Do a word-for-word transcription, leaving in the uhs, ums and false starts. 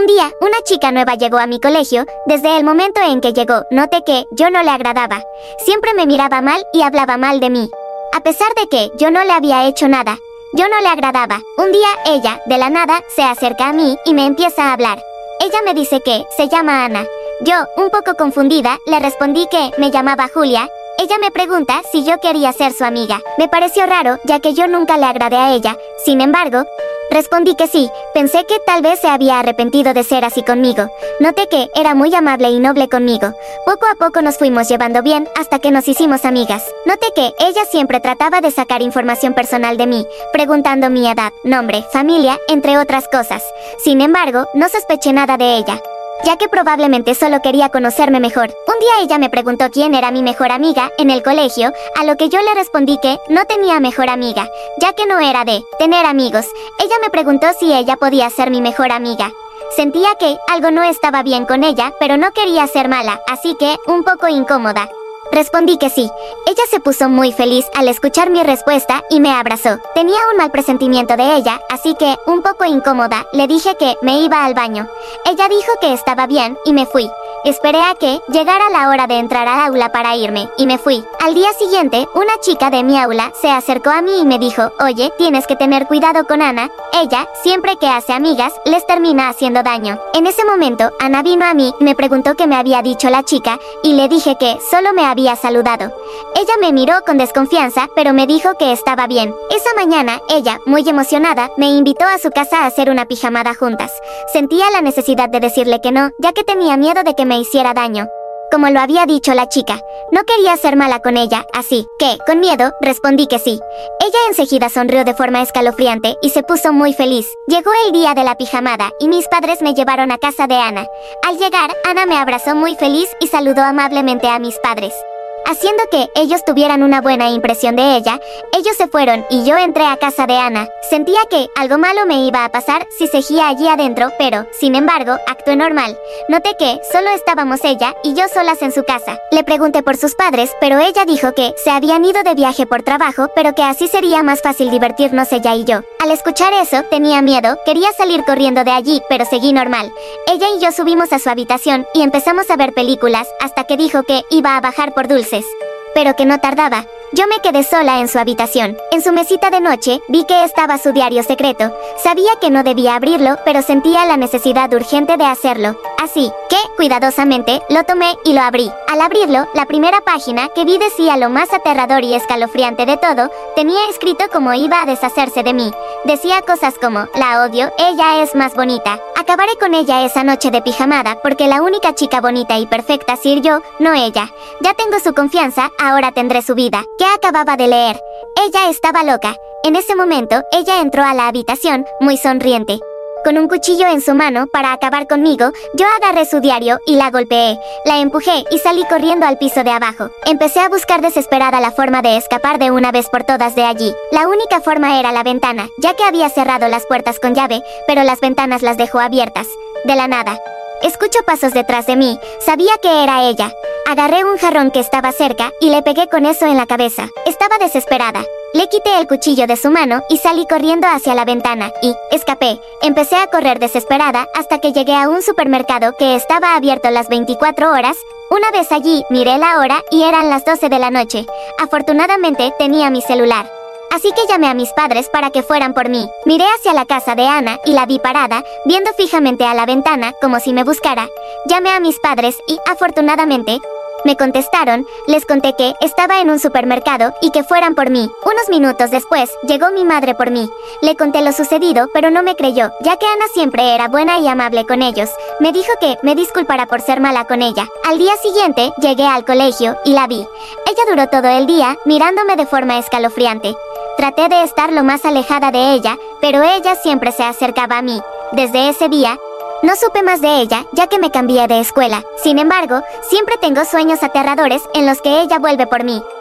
Un día, una chica nueva llegó a mi colegio. Desde el momento en que llegó, noté que yo no le agradaba. Siempre me miraba mal y hablaba mal de mí. A pesar de que yo no le había hecho nada, yo no le agradaba. Un día, ella, de la nada, se acerca a mí y me empieza a hablar. Ella me dice que se llama Ana. Yo, un poco confundida, le respondí que me llamaba Julia. Ella me pregunta si yo quería ser su amiga. Me pareció raro, ya que yo nunca le agradé a ella. Sin embargo, respondí que sí. Pensé que tal vez se había arrepentido de ser así conmigo. Noté que era muy amable y noble conmigo. Poco a poco nos fuimos llevando bien hasta que nos hicimos amigas. Noté que ella siempre trataba de sacar información personal de mí, preguntando mi edad, nombre, familia, entre otras cosas. Sin embargo, no sospeché nada de ella, ya que probablemente solo quería conocerme mejor. Un día ella me preguntó quién era mi mejor amiga en el colegio, a lo que yo le respondí que no tenía mejor amiga, ya que no era de tener amigos. Ella me preguntó si ella podía ser mi mejor amiga. Sentía que algo no estaba bien con ella, pero no quería ser mala, así que, un poco incómoda, respondí que sí. Ella se puso muy feliz al escuchar mi respuesta y me abrazó. Tenía un mal presentimiento de ella, así que, un poco incómoda, le dije que me iba al baño. Ella dijo que estaba bien y me fui. Esperé a que llegara la hora de entrar al aula para irme, y me fui. Al día siguiente, una chica de mi aula se acercó a mí y me dijo, oye, tienes que tener cuidado con Ana. Ella, siempre que hace amigas, les termina haciendo daño. En ese momento, Ana vino a mí, me preguntó qué me había dicho la chica, y le dije que solo me había saludado. Ella me miró con desconfianza, pero me dijo que estaba bien. Esa mañana, ella, muy emocionada, me invitó a su casa a hacer una pijamada juntas. Sentía la necesidad de decirle que no, ya que tenía miedo de que me hiciera daño, como lo había dicho la chica. No quería ser mala con ella, así que, con miedo, respondí que sí. Ella enseguida sonrió de forma escalofriante y se puso muy feliz. Llegó el día de la pijamada y mis padres me llevaron a casa de Ana. Al llegar, Ana me abrazó muy feliz y saludó amablemente a mis padres, haciendo que ellos tuvieran una buena impresión de ella. Ellos se fueron y yo entré a casa de Ana. Sentía que algo malo me iba a pasar si seguía allí adentro, pero, sin embargo, actué normal. Noté que solo estábamos ella y yo solas en su casa. Le pregunté por sus padres, pero ella dijo que se habían ido de viaje por trabajo, pero que así sería más fácil divertirnos ella y yo. Al escuchar eso, tenía miedo, quería salir corriendo de allí, pero seguí normal. Ella y yo subimos a su habitación y empezamos a ver películas, hasta que dijo que iba a bajar por dulces, pero que no tardaba. Yo me quedé sola en su habitación. En su mesita de noche, vi que estaba su diario secreto. Sabía que no debía abrirlo, pero sentía la necesidad urgente de hacerlo. Así que, cuidadosamente, lo tomé y lo abrí. Al abrirlo, la primera página que vi decía lo más aterrador y escalofriante de todo. Tenía escrito cómo iba a deshacerse de mí. Decía cosas como, la odio, ella es más bonita. Acabaré con ella esa noche de pijamada, porque la única chica bonita y perfecta soy yo, no ella. Ya tengo su confianza, ahora tendré su vida. ¿Qué acababa de leer? Ella estaba loca. En ese momento, ella entró a la habitación, muy sonriente, con un cuchillo en su mano para acabar conmigo. Yo agarré su diario y la golpeé. La empujé y salí corriendo al piso de abajo. Empecé a buscar desesperada la forma de escapar de una vez por todas de allí. La única forma era la ventana, ya que había cerrado las puertas con llave, pero las ventanas las dejó abiertas. De la nada, escucho pasos detrás de mí. Sabía que era ella. Agarré un jarrón que estaba cerca y le pegué con eso en la cabeza. Estaba desesperada. Le quité el cuchillo de su mano y salí corriendo hacia la ventana y escapé. Empecé a correr desesperada hasta que llegué a un supermercado que estaba abierto las veinticuatro horas. Una vez allí, miré la hora y eran las doce de la noche. Afortunadamente, tenía mi celular, así que llamé a mis padres para que fueran por mí. Miré hacia la casa de Ana y la vi parada, viendo fijamente a la ventana, como si me buscara. Llamé a mis padres y, afortunadamente, me contestaron. Les conté que estaba en un supermercado y que fueran por mí. Unos minutos después, llegó mi madre por mí. Le conté lo sucedido, pero no me creyó, ya que Ana siempre era buena y amable con ellos. Me dijo que me disculpara por ser mala con ella. Al día siguiente, llegué al colegio y la vi. Ella duró todo el día, mirándome de forma escalofriante. Traté de estar lo más alejada de ella, pero ella siempre se acercaba a mí. Desde ese día, no supe más de ella, ya que me cambié de escuela. Sin embargo, siempre tengo sueños aterradores en los que ella vuelve por mí.